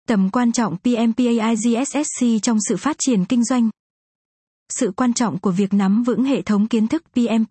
Tầm quan trọng PMPAIGSSC trong sự phát triển kinh doanh. Sự quan trọng của việc nắm vững hệ thống kiến thức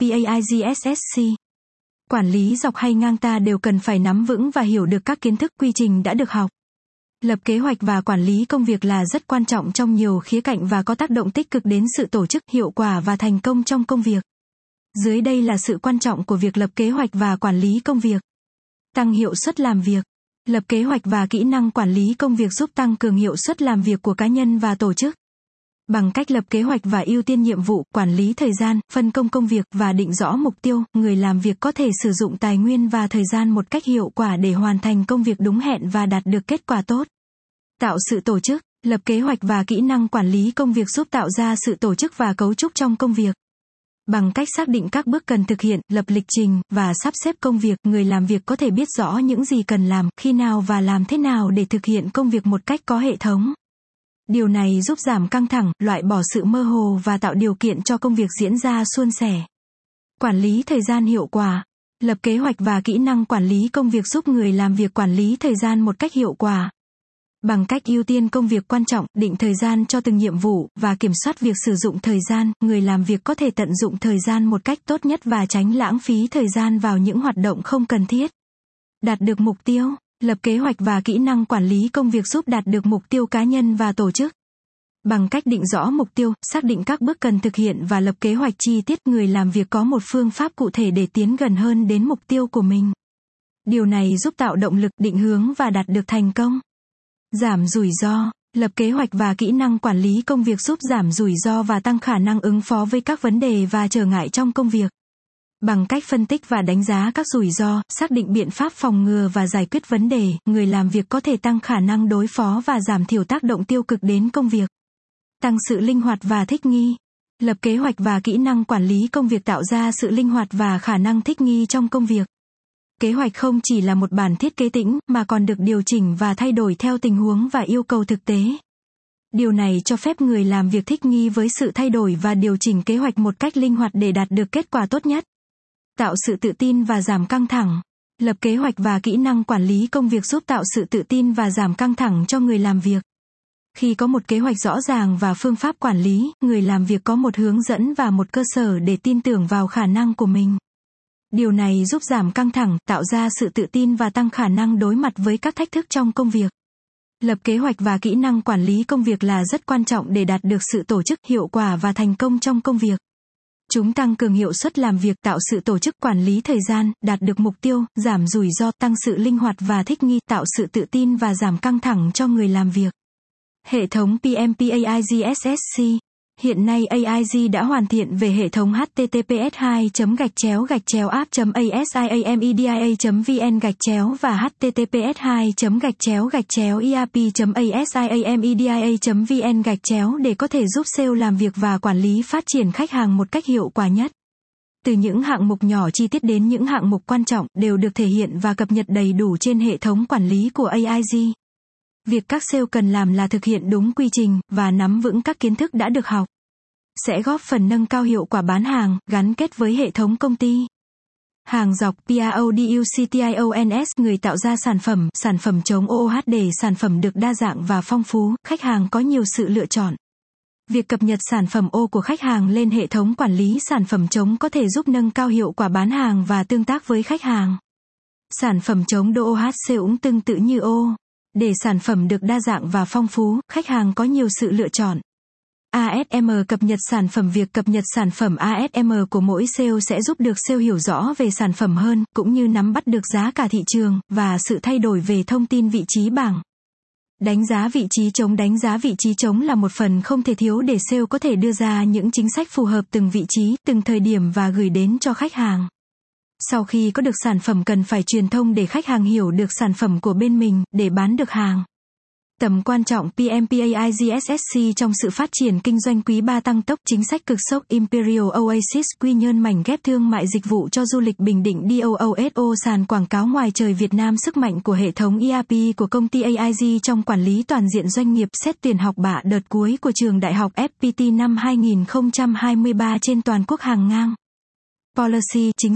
PMPAIGSSC. Quản lý dọc hay ngang ta đều cần phải nắm vững và hiểu được các kiến thức quy trình đã được học. Lập kế hoạch và quản lý công việc là rất quan trọng trong nhiều khía cạnh và có tác động tích cực đến sự tổ chức, hiệu quả và thành công trong công việc. Dưới đây là sự quan trọng của việc lập kế hoạch và quản lý công việc. Tăng hiệu suất làm việc. Lập kế hoạch và kỹ năng quản lý công việc giúp tăng cường hiệu suất làm việc của cá nhân và tổ chức. Bằng cách lập kế hoạch và ưu tiên nhiệm vụ, quản lý thời gian, phân công công việc và định rõ mục tiêu, người làm việc có thể sử dụng tài nguyên và thời gian một cách hiệu quả để hoàn thành công việc đúng hẹn và đạt được kết quả tốt. Tạo sự tổ chức. Lập kế hoạch và kỹ năng quản lý công việc giúp tạo ra sự tổ chức và cấu trúc trong công việc. Bằng cách xác định các bước cần thực hiện, lập lịch trình và sắp xếp công việc, người làm việc có thể biết rõ những gì cần làm, khi nào và làm thế nào để thực hiện công việc một cách có hệ thống. Điều này giúp giảm căng thẳng, loại bỏ sự mơ hồ và tạo điều kiện cho công việc diễn ra suôn sẻ. Quản lý thời gian hiệu quả. Lập kế hoạch và kỹ năng quản lý công việc giúp người làm việc quản lý thời gian một cách hiệu quả. Bằng cách ưu tiên công việc quan trọng, định thời gian cho từng nhiệm vụ và kiểm soát việc sử dụng thời gian, người làm việc có thể tận dụng thời gian một cách tốt nhất và tránh lãng phí thời gian vào những hoạt động không cần thiết. Đạt được mục tiêu. Lập kế hoạch và kỹ năng quản lý công việc giúp đạt được mục tiêu cá nhân và tổ chức. Bằng cách định rõ mục tiêu, xác định các bước cần thực hiện và lập kế hoạch chi tiết, người làm việc có một phương pháp cụ thể để tiến gần hơn đến mục tiêu của mình. Điều này giúp tạo động lực, định hướng và đạt được thành công. Giảm rủi ro. Lập kế hoạch và kỹ năng quản lý công việc giúp giảm rủi ro và tăng khả năng ứng phó với các vấn đề và trở ngại trong công việc. Bằng cách phân tích và đánh giá các rủi ro, xác định biện pháp phòng ngừa và giải quyết vấn đề, người làm việc có thể tăng khả năng đối phó và giảm thiểu tác động tiêu cực đến công việc. Tăng sự linh hoạt và thích nghi. Lập kế hoạch và kỹ năng quản lý công việc tạo ra sự linh hoạt và khả năng thích nghi trong công việc. Kế hoạch không chỉ là một bản thiết kế tĩnh, mà còn được điều chỉnh và thay đổi theo tình huống và yêu cầu thực tế. Điều này cho phép người làm việc thích nghi với sự thay đổi và điều chỉnh kế hoạch một cách linh hoạt để đạt được kết quả tốt nhất. Tạo sự tự tin và giảm căng thẳng. Lập kế hoạch và kỹ năng quản lý công việc giúp tạo sự tự tin và giảm căng thẳng cho người làm việc. Khi có một kế hoạch rõ ràng và phương pháp quản lý, người làm việc có một hướng dẫn và một cơ sở để tin tưởng vào khả năng của mình. Điều này giúp giảm căng thẳng, tạo ra sự tự tin và tăng khả năng đối mặt với các thách thức trong công việc. Lập kế hoạch và kỹ năng quản lý công việc là rất quan trọng để đạt được sự tổ chức, hiệu quả và thành công trong công việc. Chúng tăng cường hiệu suất làm việc, tạo sự tổ chức, quản lý thời gian, đạt được mục tiêu, giảm rủi ro, tăng sự linh hoạt và thích nghi, tạo sự tự tin và giảm căng thẳng cho người làm việc. Hệ thống PMPAIGSSC. Hiện nay AIG đã hoàn thiện về hệ thống https://app.asiamedia.vn và https://erp.asiamedia.vn để có thể giúp sale làm việc và quản lý phát triển khách hàng một cách hiệu quả nhất. Từ những hạng mục nhỏ chi tiết đến những hạng mục quan trọng đều được thể hiện và cập nhật đầy đủ trên hệ thống quản lý của AIG. Việc các sale cần làm là thực hiện đúng quy trình và nắm vững các kiến thức đã được học. Sẽ góp phần nâng cao hiệu quả bán hàng, gắn kết với hệ thống công ty. Hàng dọc PRODUCTIONS. Người tạo ra sản phẩm chống OOH để sản phẩm được đa dạng và phong phú, khách hàng có nhiều sự lựa chọn. Việc cập nhật sản phẩm O của khách hàng lên hệ thống quản lý sản phẩm chống có thể giúp nâng cao hiệu quả bán hàng và tương tác với khách hàng. Sản phẩm chống DOOH cũng tương tự như O. Để sản phẩm được đa dạng và phong phú, khách hàng có nhiều sự lựa chọn. ASM cập nhật sản phẩm. Việc cập nhật sản phẩm ASM của mỗi sale sẽ giúp được sale hiểu rõ về sản phẩm hơn, cũng như nắm bắt được giá cả thị trường, và sự thay đổi về thông tin vị trí bảng. Đánh giá vị trí trống. Đánh giá vị trí trống là một phần không thể thiếu để sale có thể đưa ra những chính sách phù hợp từng vị trí, từng thời điểm và gửi đến cho khách hàng. Sau khi có được sản phẩm cần phải truyền thông để khách hàng hiểu được sản phẩm của bên mình, để bán được hàng. Tầm quan trọng PMPAIGSSC trong sự phát triển kinh doanh. Quý 3 tăng tốc. Chính sách cực sốc. Imperial Oasis Quy Nhơn mảnh ghép thương mại dịch vụ cho du lịch Bình Định. DOOSO sàn quảng cáo ngoài trời Việt Nam. Sức mạnh của hệ thống ERP của công ty AIG trong quản lý toàn diện doanh nghiệp. Xét tuyển học bạ đợt cuối của trường đại học FPT năm 2023 trên toàn quốc hàng ngang. Policy, chính sách.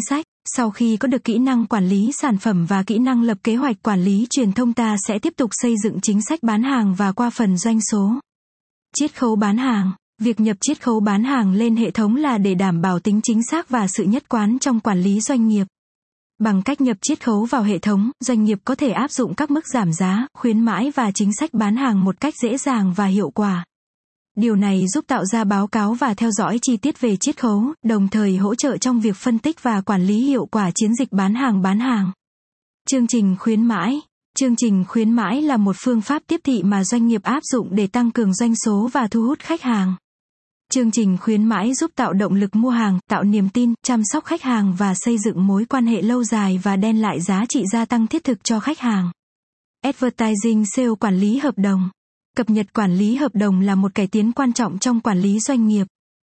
Sau khi có được kỹ năng quản lý sản phẩm và kỹ năng lập kế hoạch quản lý truyền thông, ta sẽ tiếp tục xây dựng chính sách bán hàng và qua phần doanh số. Chiết khấu bán hàng. Việc nhập chiết khấu bán hàng lên hệ thống là để đảm bảo tính chính xác và sự nhất quán trong quản lý doanh nghiệp. Bằng cách nhập chiết khấu vào hệ thống, doanh nghiệp có thể áp dụng các mức giảm giá, khuyến mãi và chính sách bán hàng một cách dễ dàng và hiệu quả. Điều này giúp tạo ra báo cáo và theo dõi chi tiết về chiết khấu, đồng thời hỗ trợ trong việc phân tích và quản lý hiệu quả chiến dịch bán hàng. Chương trình khuyến mãi. Chương trình khuyến mãi là một phương pháp tiếp thị mà doanh nghiệp áp dụng để tăng cường doanh số và thu hút khách hàng. Chương trình khuyến mãi giúp tạo động lực mua hàng, tạo niềm tin, chăm sóc khách hàng và xây dựng mối quan hệ lâu dài và đem lại giá trị gia tăng thiết thực cho khách hàng. Advertising Sale quản lý hợp đồng. Cập nhật quản lý hợp đồng là một cải tiến quan trọng trong quản lý doanh nghiệp.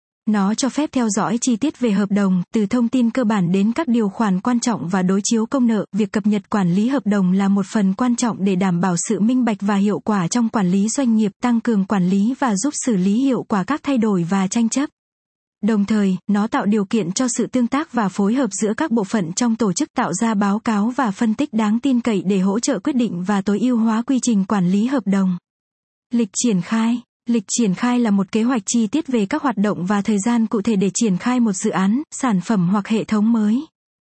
Nó cho phép theo dõi chi tiết về hợp đồng, từ thông tin cơ bản đến các điều khoản quan trọng và đối chiếu công nợ. Việc cập nhật quản lý hợp đồng là một phần quan trọng để đảm bảo sự minh bạch và hiệu quả trong quản lý doanh nghiệp, tăng cường quản lý và giúp xử lý hiệu quả các thay đổi và tranh chấp. Đồng thời, nó tạo điều kiện cho sự tương tác và phối hợp giữa các bộ phận trong tổ chức, tạo ra báo cáo và phân tích đáng tin cậy để hỗ trợ quyết định và tối ưu hóa quy trình quản lý hợp đồng. Lịch triển khai. Lịch triển khai là một kế hoạch chi tiết về các hoạt động và thời gian cụ thể để triển khai một dự án, sản phẩm hoặc hệ thống mới.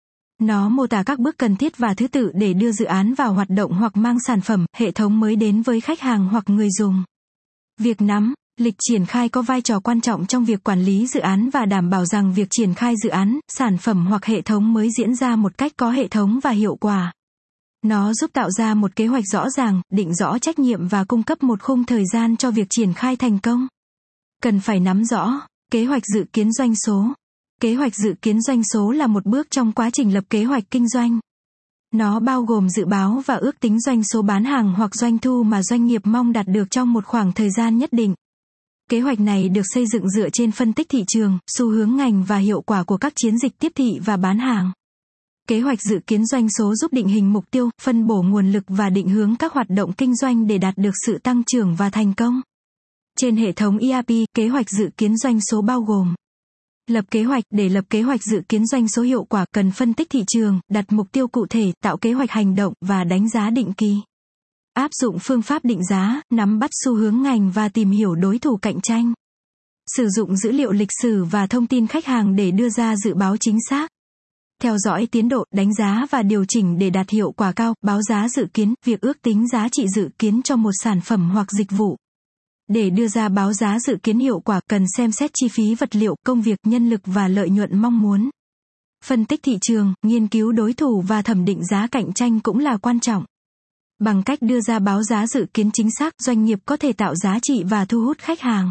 Nó mô tả các bước cần thiết và thứ tự để đưa dự án vào hoạt động hoặc mang sản phẩm, hệ thống mới đến với khách hàng hoặc người dùng. Việc nắm lịch triển khai có vai trò quan trọng trong việc quản lý dự án và đảm bảo rằng việc triển khai dự án, sản phẩm hoặc hệ thống mới diễn ra một cách có hệ thống và hiệu quả. Nó giúp tạo ra một kế hoạch rõ ràng, định rõ trách nhiệm và cung cấp một khung thời gian cho việc triển khai thành công. Cần phải nắm rõ kế hoạch dự kiến doanh số. Kế hoạch dự kiến doanh số là một bước trong quá trình lập kế hoạch kinh doanh. Nó bao gồm dự báo và ước tính doanh số bán hàng hoặc doanh thu mà doanh nghiệp mong đạt được trong một khoảng thời gian nhất định. Kế hoạch này được xây dựng dựa trên phân tích thị trường, xu hướng ngành và hiệu quả của các chiến dịch tiếp thị và bán hàng. Kế hoạch dự kiến doanh số giúp định hình mục tiêu, phân bổ nguồn lực và định hướng các hoạt động kinh doanh để đạt được sự tăng trưởng và thành công. Trên hệ thống ERP, kế hoạch dự kiến doanh số bao gồm lập kế hoạch. Để lập kế hoạch dự kiến doanh số hiệu quả, cần phân tích thị trường, đặt mục tiêu cụ thể, tạo kế hoạch hành động và đánh giá định kỳ. Áp dụng phương pháp định giá, nắm bắt xu hướng ngành và tìm hiểu đối thủ cạnh tranh. Sử dụng dữ liệu lịch sử và thông tin khách hàng để đưa ra dự báo chính xác. Theo dõi tiến độ, đánh giá và điều chỉnh để đạt hiệu quả cao. Báo giá dự kiến, việc ước tính giá trị dự kiến cho một sản phẩm hoặc dịch vụ. Để đưa ra báo giá dự kiến hiệu quả, cần xem xét chi phí vật liệu, công việc, nhân lực và lợi nhuận mong muốn. Phân tích thị trường, nghiên cứu đối thủ và thẩm định giá cạnh tranh cũng là quan trọng. Bằng cách đưa ra báo giá dự kiến chính xác, doanh nghiệp có thể tạo giá trị và thu hút khách hàng.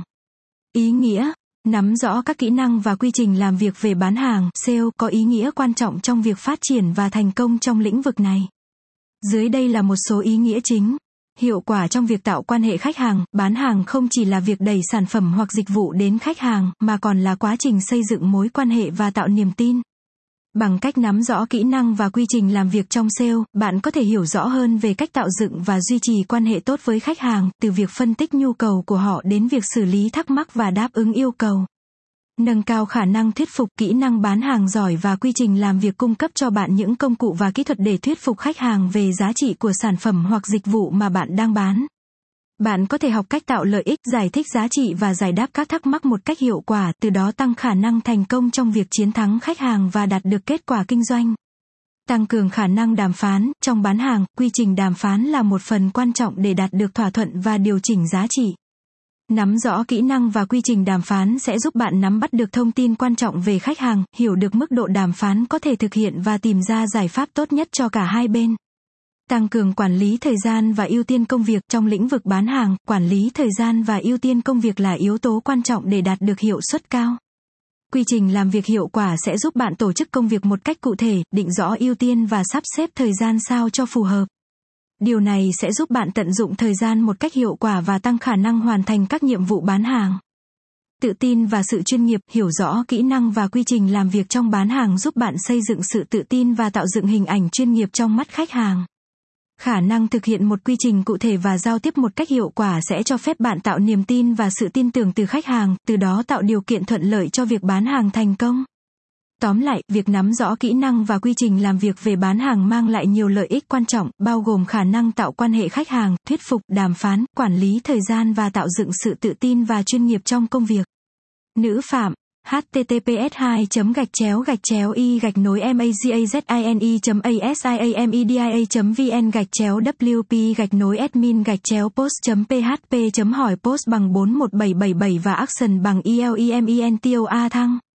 Ý nghĩa. Nắm rõ các kỹ năng và quy trình làm việc về bán hàng, sale có ý nghĩa quan trọng trong việc phát triển và thành công trong lĩnh vực này. Dưới đây là một số ý nghĩa chính. Hiệu quả trong việc tạo quan hệ khách hàng, bán hàng không chỉ là việc đẩy sản phẩm hoặc dịch vụ đến khách hàng, mà còn là quá trình xây dựng mối quan hệ và tạo niềm tin. Bằng cách nắm rõ kỹ năng và quy trình làm việc trong sale, bạn có thể hiểu rõ hơn về cách tạo dựng và duy trì quan hệ tốt với khách hàng, từ việc phân tích nhu cầu của họ đến việc xử lý thắc mắc và đáp ứng yêu cầu. Nâng cao khả năng thuyết phục. Kỹ năng bán hàng giỏi và quy trình làm việc cung cấp cho bạn những công cụ và kỹ thuật để thuyết phục khách hàng về giá trị của sản phẩm hoặc dịch vụ mà bạn đang bán. Bạn có thể học cách tạo lợi ích, giải thích giá trị và giải đáp các thắc mắc một cách hiệu quả, từ đó tăng khả năng thành công trong việc chiến thắng khách hàng và đạt được kết quả kinh doanh. Tăng cường khả năng đàm phán. Trong bán hàng, quy trình đàm phán là một phần quan trọng để đạt được thỏa thuận và điều chỉnh giá trị. Nắm rõ kỹ năng và quy trình đàm phán sẽ giúp bạn nắm bắt được thông tin quan trọng về khách hàng, hiểu được mức độ đàm phán có thể thực hiện và tìm ra giải pháp tốt nhất cho cả hai bên. Tăng cường quản lý thời gian và ưu tiên công việc. Trong lĩnh vực bán hàng, quản lý thời gian và ưu tiên công việc là yếu tố quan trọng để đạt được hiệu suất cao. Quy trình làm việc hiệu quả sẽ giúp bạn tổ chức công việc một cách cụ thể, định rõ ưu tiên và sắp xếp thời gian sao cho phù hợp. Điều này sẽ giúp bạn tận dụng thời gian một cách hiệu quả và tăng khả năng hoàn thành các nhiệm vụ bán hàng. Tự tin và sự chuyên nghiệp. Hiểu rõ kỹ năng và quy trình làm việc trong bán hàng giúp bạn xây dựng sự tự tin và tạo dựng hình ảnh chuyên nghiệp trong mắt khách hàng. Khả năng thực hiện một quy trình cụ thể và giao tiếp một cách hiệu quả sẽ cho phép bạn tạo niềm tin và sự tin tưởng từ khách hàng, từ đó tạo điều kiện thuận lợi cho việc bán hàng thành công. Tóm lại, việc nắm rõ kỹ năng và quy trình làm việc về bán hàng mang lại nhiều lợi ích quan trọng, bao gồm khả năng tạo quan hệ khách hàng, thuyết phục, đàm phán, quản lý thời gian và tạo dựng sự tự tin và chuyên nghiệp trong công việc. Nữ Phạm. https://magazine.admin.admin.vn/wp-admin-post.php.hỏi post bằng 41777 và action bằng ELEMENTOA thăng.